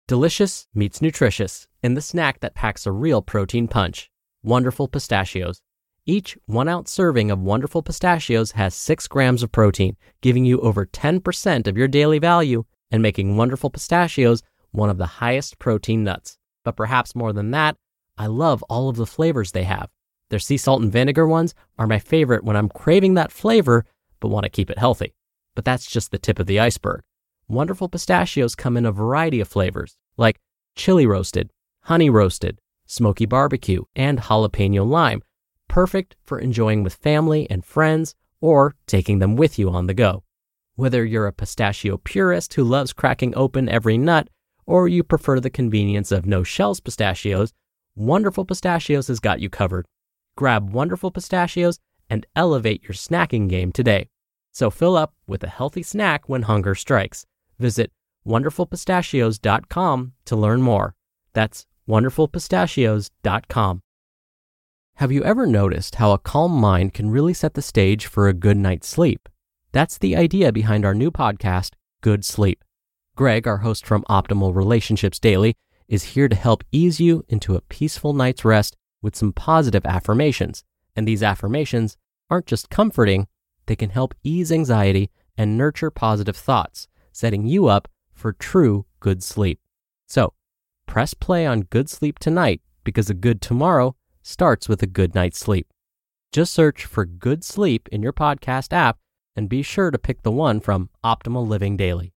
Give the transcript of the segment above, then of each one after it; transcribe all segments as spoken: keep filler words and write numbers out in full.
Delicious meets nutritious in the snack that packs a real protein punch. Wonderful Pistachios. Each one-ounce serving of Wonderful Pistachios has six grams of protein, giving you over ten percent of your daily value and making Wonderful Pistachios one of the highest protein nuts. But perhaps more than that, I love all of the flavors they have. Their sea salt and vinegar ones are my favorite when I'm craving that flavor but want to keep it healthy. But that's just the tip of the iceberg. Wonderful Pistachios come in a variety of flavors, like chili roasted, honey roasted, smoky barbecue, and jalapeno lime, perfect for enjoying with family and friends or taking them with you on the go. Whether you're a pistachio purist who loves cracking open every nut, or you prefer the convenience of no-shells pistachios, Wonderful Pistachios has got you covered. Grab Wonderful Pistachios and elevate your snacking game today. So fill up with a healthy snack when hunger strikes. Visit wonderful pistachios dot com to learn more. That's wonderful pistachios dot com. Have you ever noticed how a calm mind can really set the stage for a good night's sleep? That's the idea behind our new podcast, Good Sleep. Greg, our host from Optimal Relationships Daily, is here to help ease you into a peaceful night's rest with some positive affirmations. And these affirmations aren't just comforting, they can help ease anxiety and nurture positive thoughts, setting you up for true good sleep. So, press play on Good Sleep tonight because a good tomorrow starts with a good night's sleep. Just search for Good Sleep in your podcast app and be sure to pick the one from Optimal Living Daily.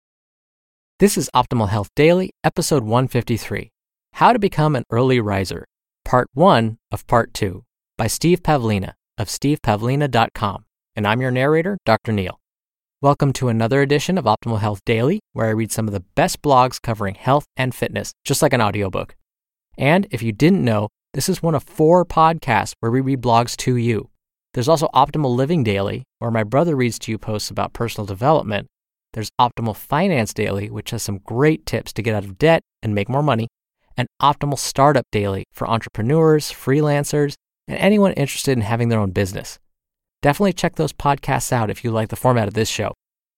This is Optimal Health Daily, episode one fifty-three, How to Become an Early Riser, part one of part two, by Steve Pavlina of steve pavlina dot com, and I'm your narrator, Doctor Neil. Welcome to another edition of Optimal Health Daily, where I read some of the best blogs covering health and fitness, just like an audiobook. And if you didn't know, this is one of four podcasts where we read blogs to you. There's also Optimal Living Daily, where my brother reads to you posts about personal development. There's Optimal Finance Daily, which has some great tips to get out of debt and make more money. And Optimal Startup Daily for entrepreneurs, freelancers, and anyone interested in having their own business. Definitely check those podcasts out if you like the format of this show.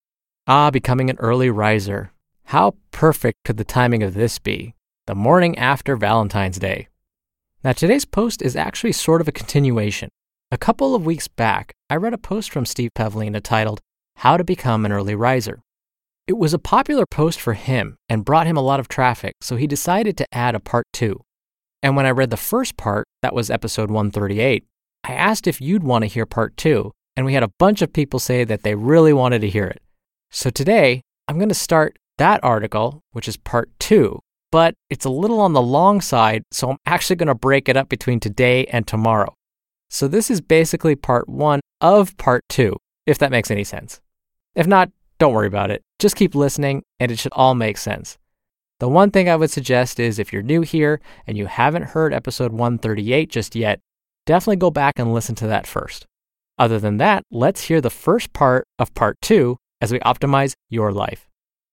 Ah, becoming an early riser. How perfect could the timing of this be? The morning after Valentine's Day. Now, today's post is actually sort of a continuation. A couple of weeks back, I read a post from Steve Pavlina titled, How to Become an Early Riser. It was a popular post for him and brought him a lot of traffic, so he decided to add a part two. And when I read the first part, that was episode one thirty-eight, I asked if you'd want to hear part two, and we had a bunch of people say that they really wanted to hear it. So today, I'm going to start that article, which is part two, but it's a little on the long side, so I'm actually going to break it up between today and tomorrow. So this is basically part one of part two, if that makes any sense. If not, don't worry about it. Just keep listening, and it should all make sense. The one thing I would suggest is if you're new here and you haven't heard episode one thirty-eight just yet, definitely go back and listen to that first. Other than that, let's hear the first part of part two as we optimize your life.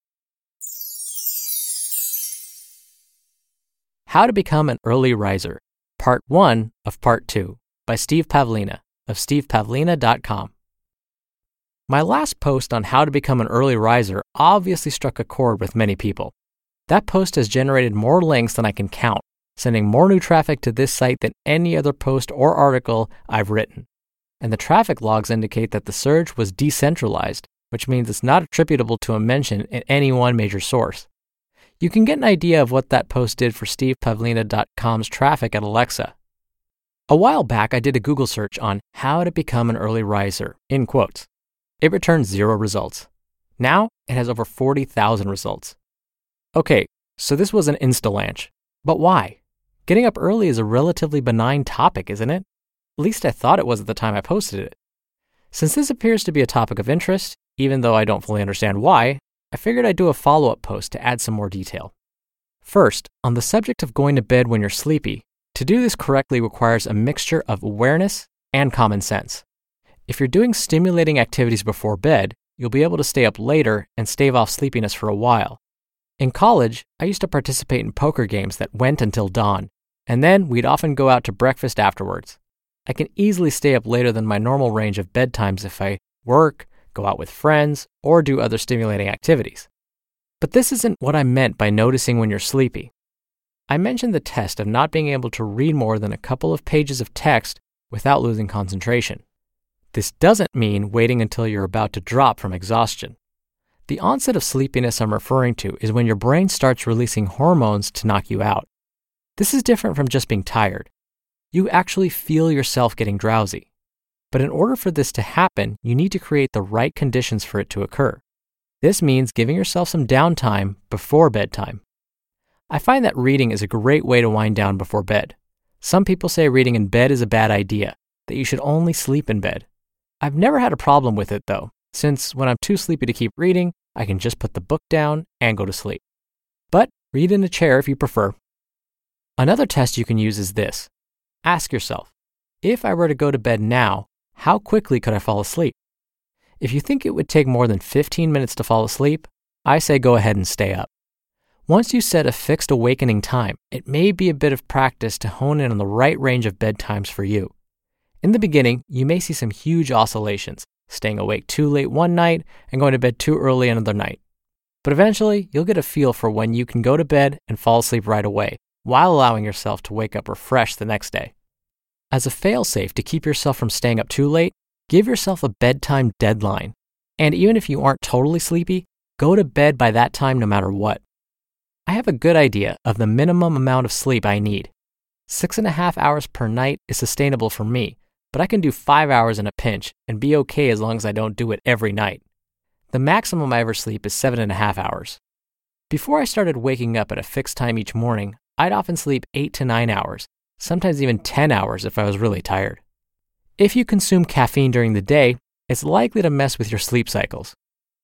How to Become an Early Riser, part one of part two, by Steve Pavlina of steve pavlina dot com. My last post on how to become an early riser obviously struck a chord with many people. That post has generated more links than I can count, sending more new traffic to this site than any other post or article I've written. And the traffic logs indicate that the surge was decentralized, which means it's not attributable to a mention in any one major source. You can get an idea of what that post did for steve pavlina dot com's traffic at Alexa. A while back, I did a Google search on how to become an early riser, in quotes. It returned zero results. Now, it has over forty thousand results. Okay, so this was an Instalanche. But why? Getting up early is a relatively benign topic, isn't it? At least I thought it was at the time I posted it. Since this appears to be a topic of interest, even though I don't fully understand why, I figured I'd do a follow-up post to add some more detail. First, on the subject of going to bed when you're sleepy, to do this correctly requires a mixture of awareness and common sense. If you're doing stimulating activities before bed, you'll be able to stay up later and stave off sleepiness for a while. In college, I used to participate in poker games that went until dawn, and then we'd often go out to breakfast afterwards. I can easily stay up later than my normal range of bedtimes if I work, go out with friends, or do other stimulating activities. But this isn't what I meant by noticing when you're sleepy. I mentioned the test of not being able to read more than a couple of pages of text without losing concentration. This doesn't mean waiting until you're about to drop from exhaustion. The onset of sleepiness I'm referring to is when your brain starts releasing hormones to knock you out. This is different from just being tired. You actually feel yourself getting drowsy. But in order for this to happen, you need to create the right conditions for it to occur. This means giving yourself some downtime before bedtime. I find that reading is a great way to wind down before bed. Some people say reading in bed is a bad idea, that you should only sleep in bed. I've never had a problem with it though, since when I'm too sleepy to keep reading, I can just put the book down and go to sleep. But read in a chair if you prefer. Another test you can use is this. Ask yourself, if I were to go to bed now, how quickly could I fall asleep? If you think it would take more than fifteen minutes to fall asleep, I say go ahead and stay up. Once you set a fixed awakening time, it may be a bit of practice to hone in on the right range of bedtimes for you. In the beginning, you may see some huge oscillations, staying awake too late one night and going to bed too early another night. But eventually, you'll get a feel for when you can go to bed and fall asleep right away, while allowing yourself to wake up refreshed the next day. As a fail-safe to keep yourself from staying up too late, give yourself a bedtime deadline. And even if you aren't totally sleepy, go to bed by that time no matter what. I have a good idea of the minimum amount of sleep I need. Six and a half hours per night is sustainable for me, but I can do five hours in a pinch and be okay as long as I don't do it every night. The maximum I ever sleep is seven and a half hours. Before I started waking up at a fixed time each morning, I'd often sleep eight to nine hours, sometimes even ten hours if I was really tired. If you consume caffeine during the day, it's likely to mess with your sleep cycles.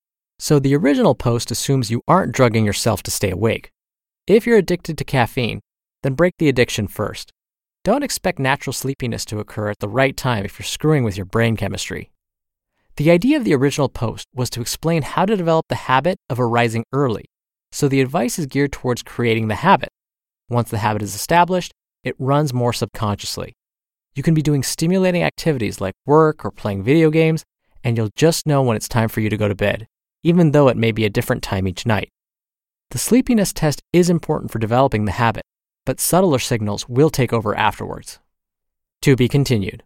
So the original post assumes you aren't drugging yourself to stay awake. If you're addicted to caffeine, then break the addiction first. Don't expect natural sleepiness to occur at the right time if you're screwing with your brain chemistry. The idea of the original post was to explain how to develop the habit of arising early, so the advice is geared towards creating the habit. Once the habit is established, it runs more subconsciously. You can be doing stimulating activities like work or playing video games, and you'll just know when it's time for you to go to bed, even though it may be a different time each night. The sleepiness test is important for developing the habit, but subtler signals will take over afterwards. To be continued.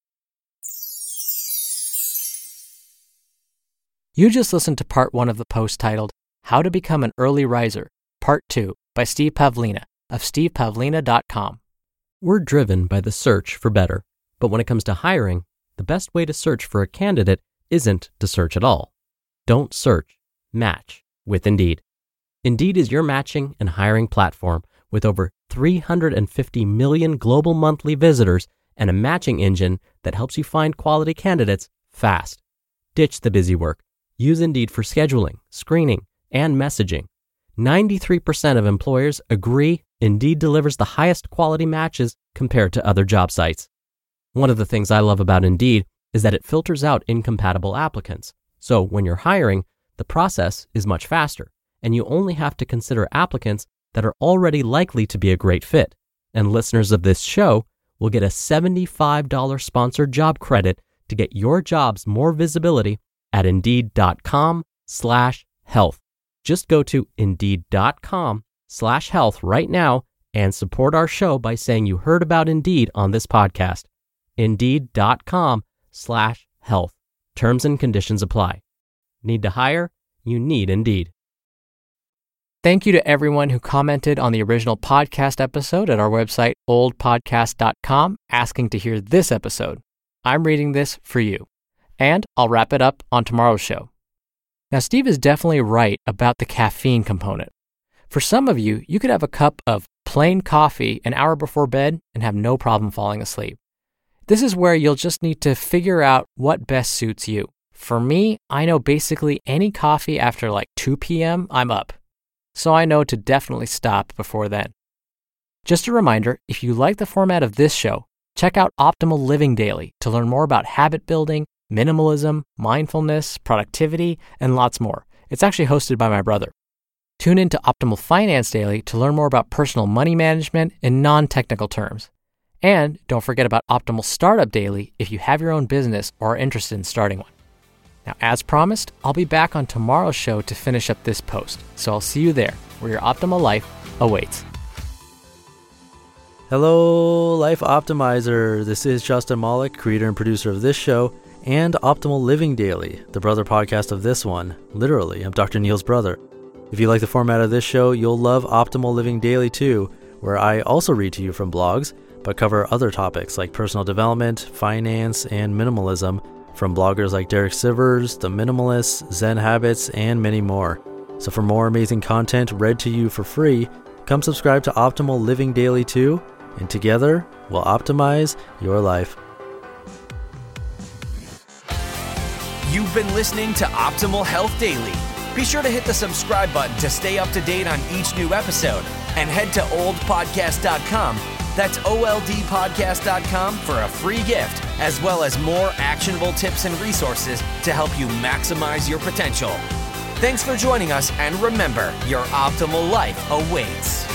You just listened to part one of the post titled, How to Become an Early Riser, Part two by Steve Pavlina of steve pavlina dot com. We're driven by the search for better, but when it comes to hiring, the best way to search for a candidate isn't to search at all. Don't search, match with Indeed. Indeed is your matching and hiring platform with over three hundred fifty million global monthly visitors and a matching engine that helps you find quality candidates fast. Ditch the busy work. Use Indeed for scheduling, screening, and messaging. ninety-three percent of employers agree Indeed delivers the highest quality matches compared to other job sites. One of the things I love about Indeed is that it filters out incompatible applicants. So when you're hiring, the process is much faster, and you only have to consider applicants that are already likely to be a great fit. And listeners of this show will get a seventy-five dollars sponsored job credit to get your jobs more visibility at indeed.com slash health. Just go to indeed.com slash health right now and support our show by saying you heard about Indeed on this podcast. Indeed.com slash health. Terms and conditions apply. Need to hire? You need Indeed. Thank you to everyone who commented on the original podcast episode at our website, old podcast dot com, asking to hear this episode. I'm reading this for you. And I'll wrap it up on tomorrow's show. Now, Steve is definitely right about the caffeine component. For some of you, you could have a cup of plain coffee an hour before bed and have no problem falling asleep. This is where you'll just need to figure out what best suits you. For me, I know basically any coffee after like two p.m., I'm up. So I know to definitely stop before then. Just a reminder, if you like the format of this show, check out Optimal Living Daily to learn more about habit building, minimalism, mindfulness, productivity, and lots more. It's actually hosted by my brother. Tune in to Optimal Finance Daily to learn more about personal money management in non-technical terms. And don't forget about Optimal Startup Daily if you have your own business or are interested in starting one. Now, as promised, I'll be back on tomorrow's show to finish up this post, so I'll see you there, where your optimal life awaits. Hello, Life Optimizer. This is Justin Malik, creator and producer of this show and Optimal Living Daily, the brother podcast of this one. Literally, I'm Doctor Neil's brother. If you like the format of this show, you'll love Optimal Living Daily too, where I also read to you from blogs, but cover other topics like personal development, finance, and minimalism from bloggers like Derek Sivers, The Minimalists, Zen Habits, and many more. So for more amazing content read to you for free, come subscribe to Optimal Living Daily too, and together we'll optimize your life. You've been listening to Optimal Health Daily. Be sure to hit the subscribe button to stay up to date on each new episode, and head to old podcast dot com. That's O L D podcast dot com for a free gift, as well as more actionable tips and resources to help you maximize your potential. Thanks for joining us, and remember, your optimal life awaits.